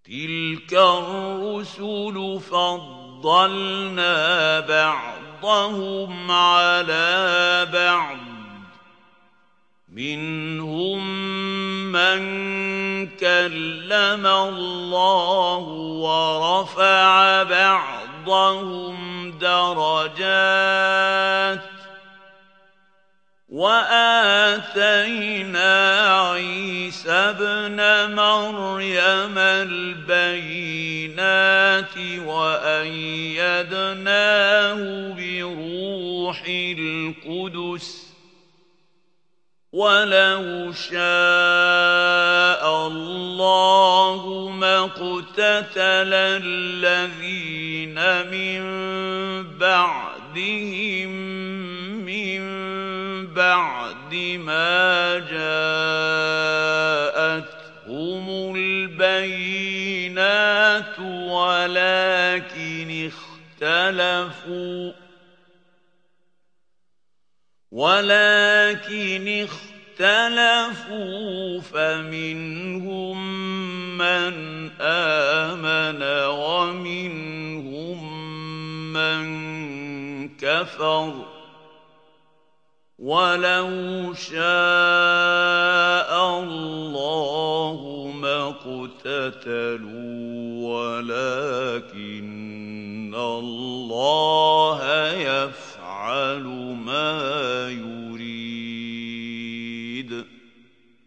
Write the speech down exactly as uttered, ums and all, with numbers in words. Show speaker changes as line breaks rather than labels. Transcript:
تِلْكَ الرُّسُلُ فَضَّلْنَا بَعْضَهُمْ عَلَىٰ بَعْضٍ ۖ مِّنْهُم مَّن كَلَّمَ اللَّهُ وَرَفَعَ بَعْضَهُمْ دَرَجَاتٍ ۚ وَآتَيْنَا عِيسَى ابْنَ مَرْيَمَ الْبَيِّنَاتِ وَأَيَّدْنَاهُ بِرُوحِ الْقُدُسِ ۗ وَلَوْ شَاءَ اللَّهُ مَا اقْتَتَلَ الَّذِينَ مِن بَعْدِهِم مِّن بَعْدِ مَا جَاءَتْهُمُ الْبَيِّنَاتُ وَلَٰكِنِ اخْتَلَفُوا ولكن اختلفوا فمنهم من آمن ومنهم من كفر ولو شاء الله ما اقتتلوا ولكن الله يفعل